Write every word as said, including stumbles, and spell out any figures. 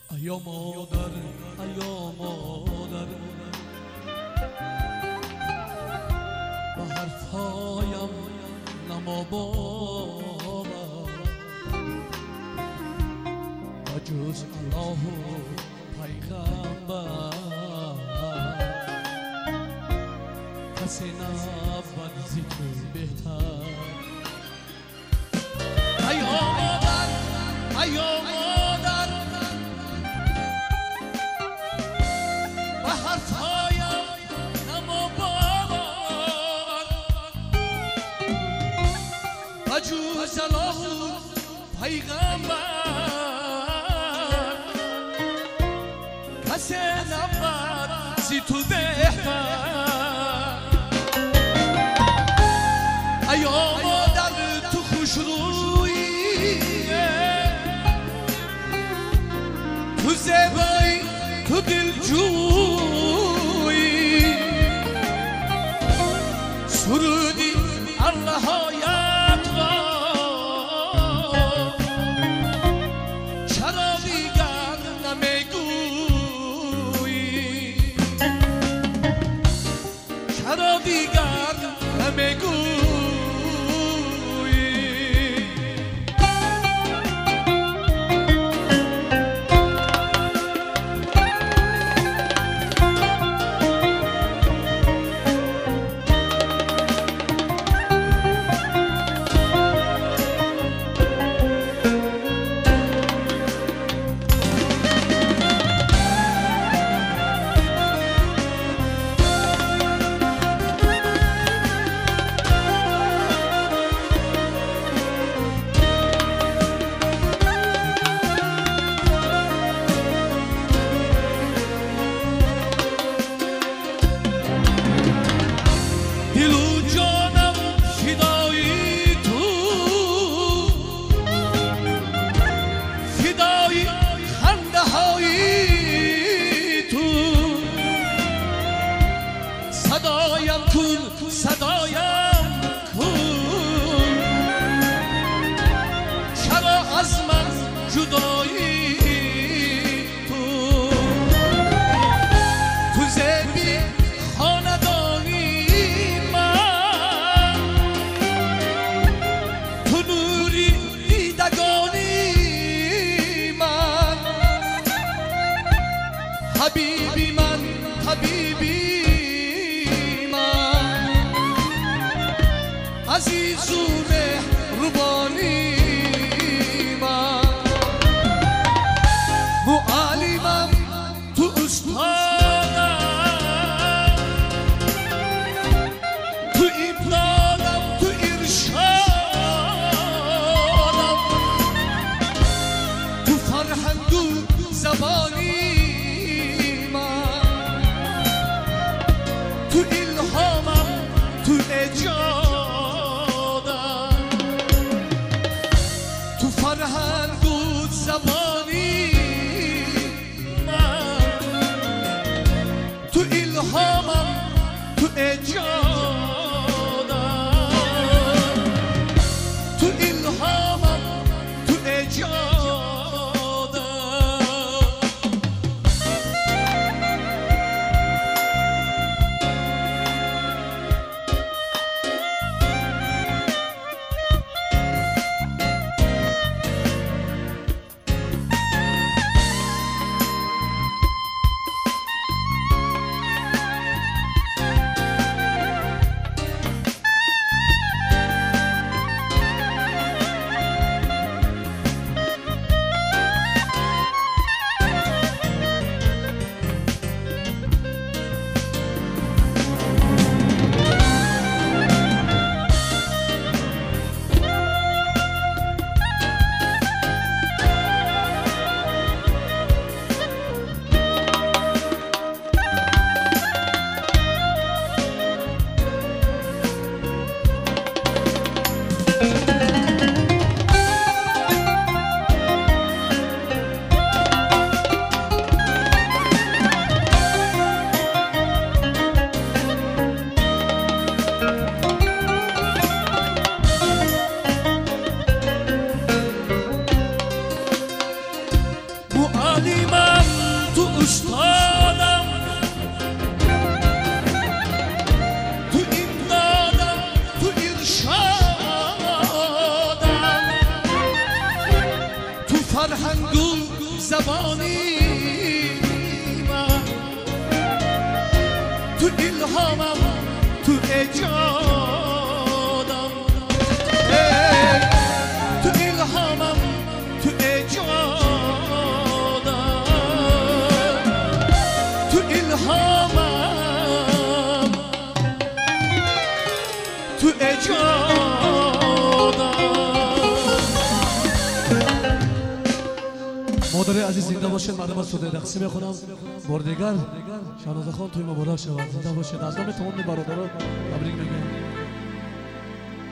ایا مادر ایا مادر به حرفهایم نما باور و جز الله و پیغمبر کسی نبود زی تو بهتر. ایا مادر ایا مادر به حرفهایم نما باور و جز الله و پیغمبر کسی نبود زی تو بهتر. ایا مادر تو خوش رویی تو زیبایی تو دلجویی سرودی اللهایت را چرا دیگر نمیگویی چرا دیگر نمیگویی. صدایم کن صدایم کن چرا از من جدایی تو تو زیبی خاندانی من تو نوری دیدگانی من حبیبی من حبیبی عزیز و مهربانی من معلمم تو استادم تو امدادم تو ارشادم تو فرهنگ و زبانی من تو الهامم تو اجاد فرهنگ و زبانی من تو الهامم تو اجادم تو الهامم تو اجادم. تعلیمم تو استادم تو امدادم تو ارشادم تو فرهنگ و زبانی من تو الهامم تو ایجادم تو الهامم تو ایجادم تو الهامم تو ایجادم. مادر عزیز زنده باشید. مردم از سوده رقصی میخونم. بار دیگر شاهناز خان توی مبارک شود. زنده باشید. از نام تمام برادران تبریک میگم.